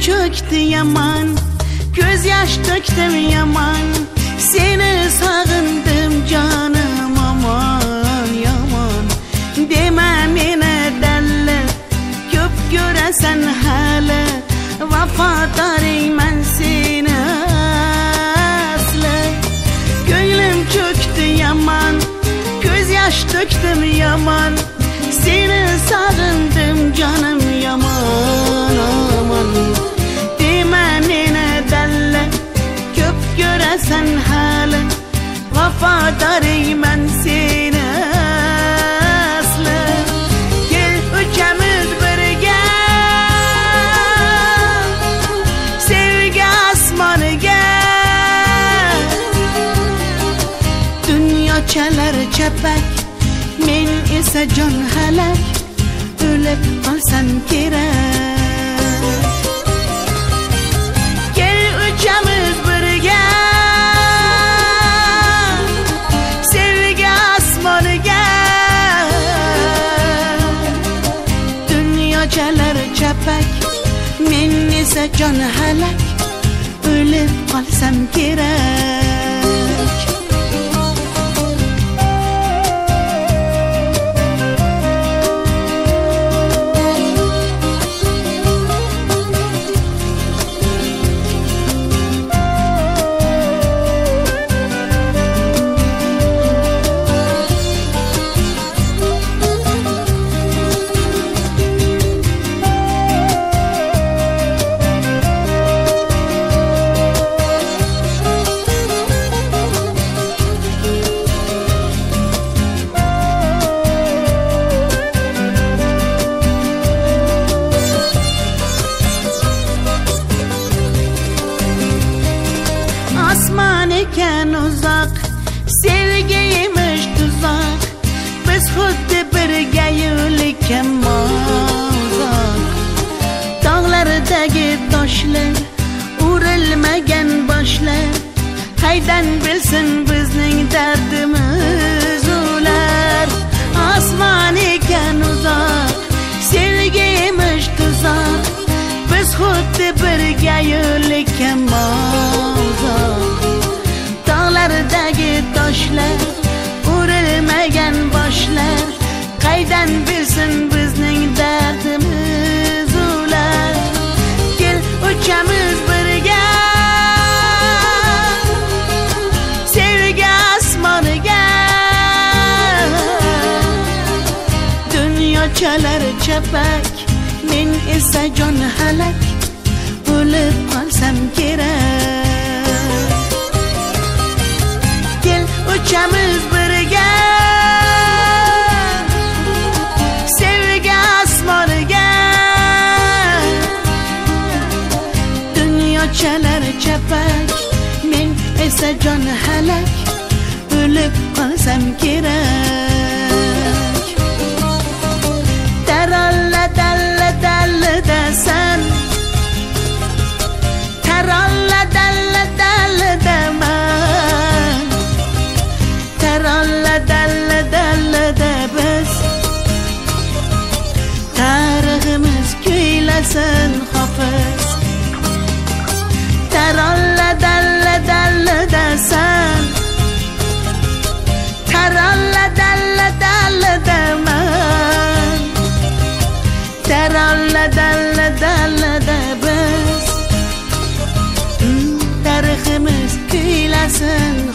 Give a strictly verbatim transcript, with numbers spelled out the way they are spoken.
çöktü yaman, göz yaş döktüm yaman. Seni sağındım canım aman yaman. Deme mene deli, köp göresen hali. Vafadarım ben seni aslı. Gönlüm çöktü yaman, göz yaş döktüm yaman. Seni sağındım canım yaman aman. Deme nene deli, köp göresen hali. Vafadarım ben seni aslı. Gel üçümüz birge, sevgi asmanı gel. Dünya çalar çepek, men ise can halak. Ölüp kalsam gerek. Gel üçümüz birge, sevgi asmanı gel. Dünya çalar çepek, men ise can halak. Ölüp kalsam gerek. Asman iken uzak, sevgiymiş tuzak. Biz xuddi birga yo'liken uzak. Dağlardagi toshlar, urilmagan boshlar. Qaydan bilsin bizning dardimiz ular. Asman iken uzak, sevgiymiş tuzak. Biz xuddi birga yo'liken uzak. Dağlardagi toshlar, urilmagan boshlar. Qaydan bilsin bizning dardimiz ular. Gel uchamiz birga, sevgi asmoniga. Dunyo chalar chapak, men esa jon halak. O'lib qolsam kerak. Gel uchamiz birga, sevgi asmoniga. Dunyo chalar chapak, men esa jon halak. O'lib qolsam kerak. Taralla dalla dalla dasan, taralla dalla dalla daman. Taralla dalla dalla da biz, tariximiz kuylasin hofiz. Taralla dalla dalla dasan, taralla dalla dalla daman. Taralla dalla dalla da biz, tariximiz kuylasin